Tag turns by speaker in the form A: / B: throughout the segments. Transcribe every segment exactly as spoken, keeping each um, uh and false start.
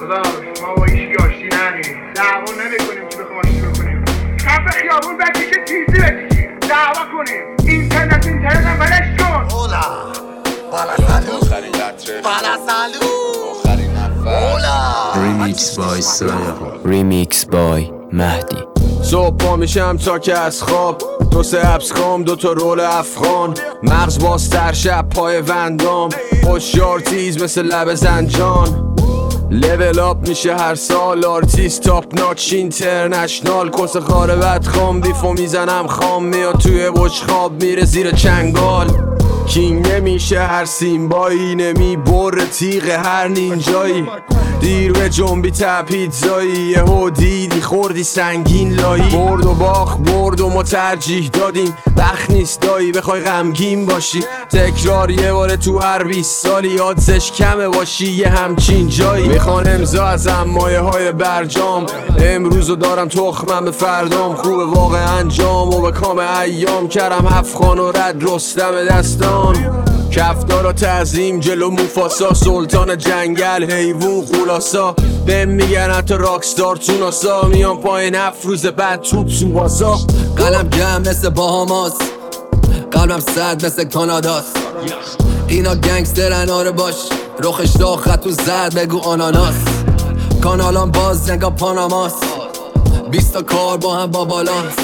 A: خدا ما با هیچ آشتی نداریم، دعوا نمیکنیم که بخوام آشتی بکنیم. کف خیابون بکشه تیزی بکشیم، دعوا کنیم. اینترنت اینترنت هم بلش کن.
B: اولا بالا سالو بالا سالو آخرین نفر.
C: ریمیکس بای سایا، ریمیکس بای مهدی.
D: صبح پا میشم تا که از خواب، دو سه ابس خام، دو تا رول افغان، مغز بازتر شب پای وندام، هوشیار تیز مثل لب زنجان. لیول اپ میشه هر سال، آرتیست تاپ ناچ اینترنشنال. کس خاره بد خام بیفو میزنم خام، میاد توی بشخاب میره زیر چنگال. کینگ نمیشه هر سیمبایی، نمی بر تیغ هر نینجایی. دیر به جنبی تا پیتزایی، یهو دیدی خوردی سنگین لایی. برد و باخ برد و ما ترجیح دادیم، بخت نیست دایی بخوای غمگین باشی. تکرار یه باره تو هر بیست سالی، یادزش کمه باشی یه همچین جایی. میخوان امضا ازم مایه های برجام، امروزو دارم تخمم به فردام. خوب واقع انجام و به کام ایام، کردم هفت خان و رد رستم دستان. کفتار و تعظیم جلو موفاسا، سلطان جنگل حیوون خلاصا. بهم میگن حتی راکستار تو ناسا، میان پایین هفت روز بعد توپ تو بازا.
E: قلم گم مثل باهاماس، قلبم سرد مثل کاناداست. اینا گنگسترن آره باش، رخش دا خط و زرد بگو آناناس. کانالان باز نگا پاناماس، بیستا کار با هم با بالانس.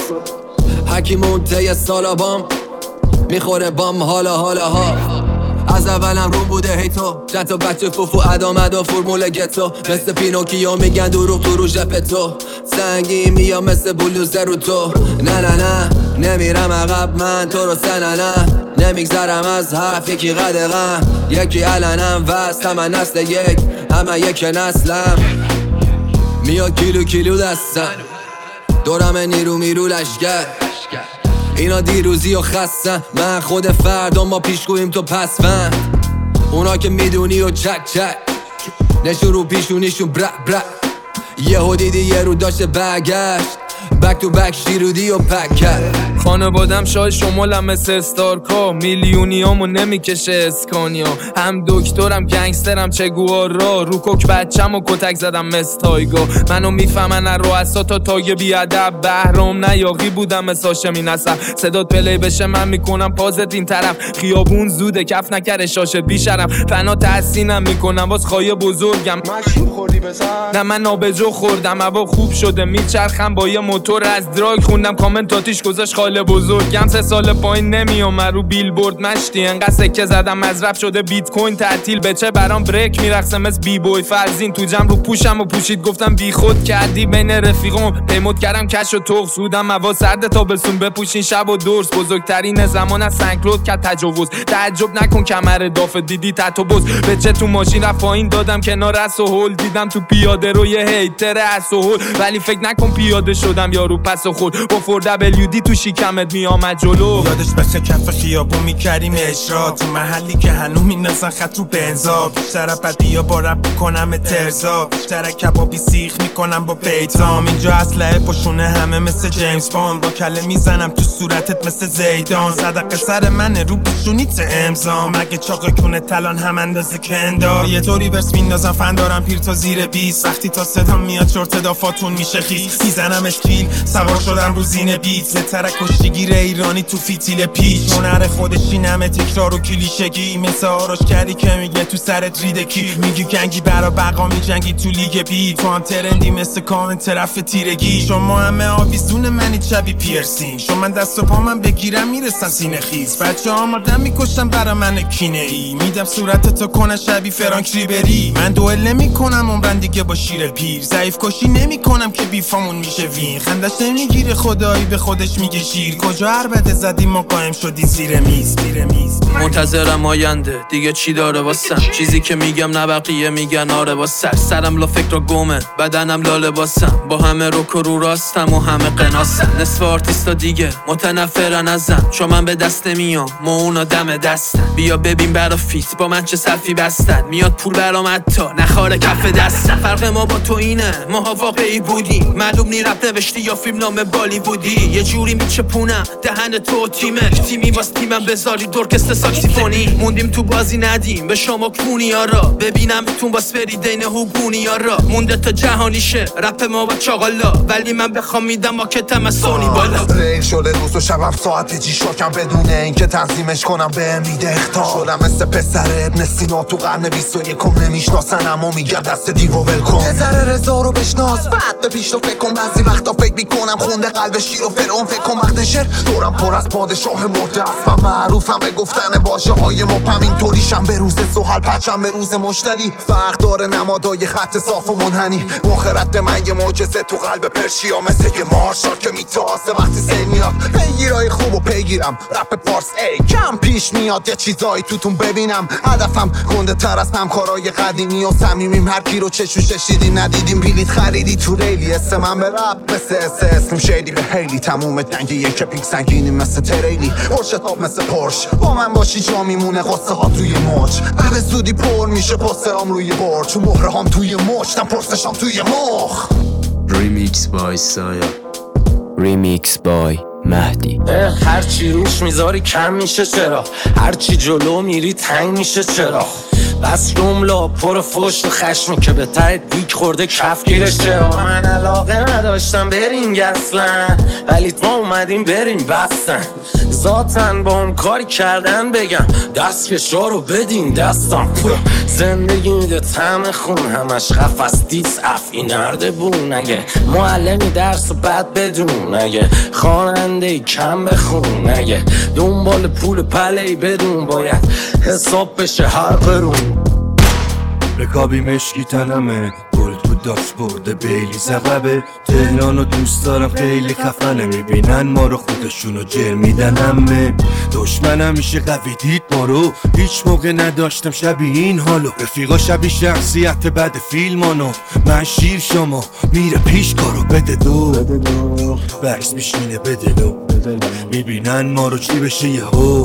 E: حکیمون تی سالابام میخوره بام حالا حالا ها. از اولم رو بوده هی تو جت و بچه فوفو ادامد و فرمول گتو. مثل پینوکیو میگن دروغ تو رو ژپتو، سنگی میام مثل بلوزه رو تو. نه نه نه نمیرم عقب من تو رو سنه نه، نمیگذرم از حرف یکی قدغم. یکی علنم وست همه نسل یک، همه یک نسلم. میاد کیلو کیلو دستم، دورم نیرو میرو لشگر. اینا دیروزی و خستن، من خود فردا ما پیشگویم تو پسوند. اونا که میدونی و چک چک، نشون رو پیشونیشون برک برک. یهو دیدی یه رو داشته برگشت، بک تو بک شیرودی و پک کرد.
F: خانوادم شای شمالم مثل استارکا، میلیونیامو نمیکشه اسکانیا. هم دکترم گنگسترم چگوارا، رو کوک بچم و کتک زدم مثل تایگا. منو میفهمن از رؤسا تا تاگ بیادب، بهرام نیاقی بودم مثل هاشمی نسب. صدات پلی بشه من میکنم پازت این طرف، خیابون زوده کف نکره شاشه بیشرم. فنا تحسینم میکنم باز خواهی بزرگم.
A: مشروب خوردی بزن؟
F: نه من نابجو خوردم، هوا خوب شده میچرخم با یه موتور از دراگ. خوندم کامنتاتیش گذاشت خاله بزرگم، سه سال پایین نمیام رو بیلبورد مشتی. انقدر سکه زدم مزرب شده بیت کوین تعطیل، بچه برام بریک میرقصه مثل بی بوی فرزین. تو جمع رو پوشم و پوشید گفتم بی خود کردی بین رفیقام. پیمود کردم کش و تخ سودم، هوا سرد تابستون بپوشین شب و درس. بزرگترین زمان از سنکلود که تجاوز، تعجب نکن کمر دافه دیدی تتو بز. بچه تو ماشین رفت پایین دادم کنار اس و هول، دیدم تو پیاده رو یه هیتر اس و هول. ولی فکر نکن پیاده شدم یارو پس و خود، با فور دبلیو دی تو شیکمت میامد جلو.
G: یادش بسه کف خیابون میکردیم اجرا، تو محلی که هنو مینازن خط رو بنزا. بیشتر بدی ها با رب کنم ترزا، بیشتر کبابی سیخ میکنم با پیتام. اینجا اسلحه پشونه همه مثل جیمز باند، با کله میزنم تو صورتت مثل زیدان. صدقه سر منه رو بشونیت امضا، مگه چاقه کونه تلان هم اندازه کندا. یه طوری برس میندازم فندارم پیر تا زیر بیست، وقتی تا صدا میاد چرت دافاتون میشه خیس. میزنم اسکیل سوار شدم رو زین بیت، زه ترک کشتیگیر ایرانی تو فیتیل پیش. هنر خودشی نمه تکرار و کلیشگی، مثل آراش کردی که میگه تو سرت ریده کی. میگی گنگی برا بقا میجنگی تو لیگ بی، تو هم ترندی مثل کامن طرف تیرگی. شما همه آویزون منی چبی پیرسین، شما من دست و پا من بگیرم میرسن سینه خیز. بچه ها مردم میکشتن برا من کینه ای، میدم صورت تو کنه شبی فرانک ریبری. من دوئل نمی کنم عمرن دیگه با شیر پیر، ضعیف کشی نمی کنم که بیفامون میشه وین. خندش نمیگیره خدایی به خودش میگه شیر، کجا عربده زدی ما قایم شدی زیر میز زیر میز.
F: منتظرم آینده دیگه چی داره واسم، چیزی که میگم نه بقیه میگن آره واسه. سرم لا فکر گمه بدنم لا لباسم، با همه روک و رو راستم و همه قناسم. نصف آرتیستا دیگه متنفرن ازم، چون من به دست نمیام ما اونا دم دستن. بیا ببین برا فیت با من چه سلفی بستن، میاد پول برام حتی نخاره کف دستن. فرق ما با تو اینه ماها واقعی بودیم، معلوم نی رپ نوشتی یا فیلم نام بالیوودی. یه جوری میچه
H: کپونم دهن تو تیمه تیمی واس تیمم بذاری درکست ساکسیفونی موندیم تو بازی ندیم به شما کونیا را ببینم تون باس بری دین هوگونیا را مونده تا جهانی شه رپ ما با چاقالا ولی من بخوام میدم ماکتم از سونی بالا
B: ریل شده روز و شبم ساعت جی شاکم بدون اینکه تنظیمش کنم به میده اختار شدم مثل پسر ابن سینا تو قرن بیست و یکم نمیشناسن اما میگم دست دیو ول کن یه ذره رضا رو بشناس بعد به پیش رو فکر کن بعضی وقتا فکر میکنم خونده قلب شیر و فرعون فکر کن وقت شعر دورم پر از پادشاه مرده است من معروفم به گفتن باشه های مپم اینطوریشم به روز سوحل پچم به روز مشتری فرق داره نمادای خط صاف و منحنی مخرد من یه معجزه تو قلب پرشیا مثل یه مارشال که میتاسه وقتی سیل میاد پیگیرای خوب و پیگیرم رپ پارس ای کم پیش میاد یه چیزایی توتون ببینم هدفم گنده تر از همکارای قدیمی و صمیمیم هر کی رو چشوش چشیدیم ندیدیم بلیط خریدی تو ریلی اسم من به رپ مثل اس اسم شیدی به هیلی تموم دنگ یک پینک سنگینی مثل تریلی پرشتاب مثل پرش با من باشی جا میمونه قصه ها توی موج به زودی پر میشه پسترام روی بور چون مهره هم توی مشتم پرسشام توی مخ
C: Remix by Saya Remix by مهدی
I: هرچی روش میذاری کم میشه چرا هرچی جلو میری تنگ میشه چرا بس جمله پر فشت و خشمی که به ته دیگ خورده کف گیرش چرا من علاقه نداشتم بریم اصلا ولی تو اومدیم بریم بستن ذاتن با هم کاری کردن بگم دست کشا رو بدین دستم زندگی میده طعم خون همش قفس دیس افی نرده بون اگه معلمی درس و بد بدون اگه خواننده کم بخون اگه دنبال پول پلهی بدون باید حساب بشه هر قرون
J: رکابی مشکی تنمه گل تو داست برده بیلی زغبه تهرانو دوست دارم خیلی خفنه میبینن ما رو خودشونو جر میدنمه دشمن همیشه قوی دید ما رو هیچ موقع نداشتم شبیه این حالو رفیقا شبیه شخصیت بد فیلمانو من شیر شما میره پیش کارو بده دو بکس میشینه بده دو میبینن ما رو چی بشه یه هو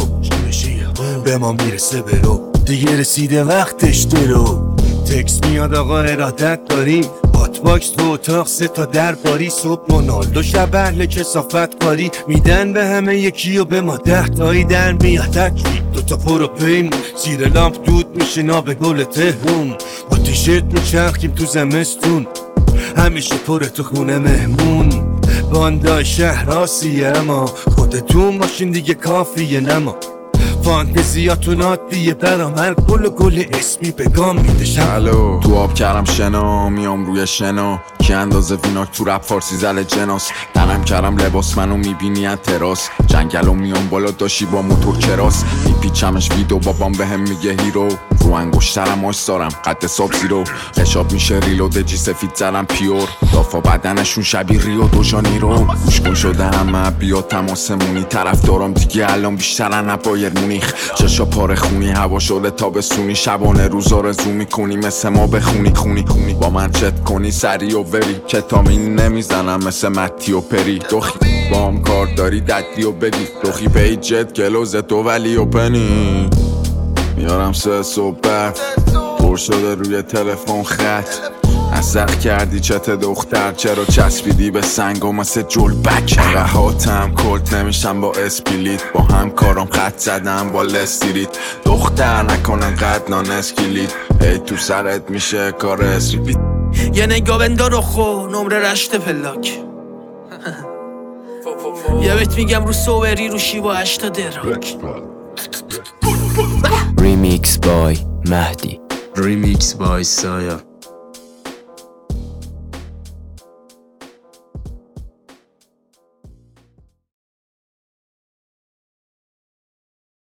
J: به ما میرسه برو دیگه رسیده وقتش درو تکس میاد آقا ارادت داریم هات باکس تو اتاق سه تا در باری صبح منالدو شب اهل کسافت کاری میدن به همه یکی و به ما ده تایی در میاد تکلیف دوتا پرو پیم زیر لامپ دود میشه ناب گل تهرون با تیشرت میچرخیم تو زمستون همیشه پره تو خونه مهمون باندای شهر آسیه اما خودتون ماشین دیگه کافیه نما فانتزیاتون عادیه برام هر گل و گل اسمی بگام میدشم
D: الو تو آب کردم شنا میام روی شنا که اندازه ویناک تو رپ فارسی زل جناس تنم کردم لباس منو میبینی از تراس جنگلو میام بالا داشی با موتور کراس میپیچمش ویدو بابام بهم میگه هیرو رو انگشترم آش دارم قد ساب زیرو خشاب میشه ریلو دجی سفید زرم پیور دافا بدنشون شبیه ریو دو جانیرو گوشگون شده همه بیا تماسمونی طرف دارم دیگه الان بیشترن نبایر مونیخ چشا پاره خونی هوا شده تابستونی شبانه روزا رزو میکنی مثل ما بخونی خونی خونی با من چت کنی سری و وری کتامین نمیزنم مثل متی و پری دوخی با هم کار داری ددی و بدی دوخی پی جت گلوز تو ولی و پنی میارم سه صبح پر شده روی تلفن خط ازق کردی چت دختر چرا چسبیدی به سنگ و مثل جلبک رهاتم کلت نمیشم با اسپلیت با همکارم خط زدم با لستیریت دختر نکنن قد نان اسکلیت ای تو سرت میشه کار اسریپیت
H: یه نگاه بندا رو خو نمره رشت پلاک یه بهت میگم رو سوبری رو شیوا هشتا دراک
C: Remix by مهدی
J: Remix by Saya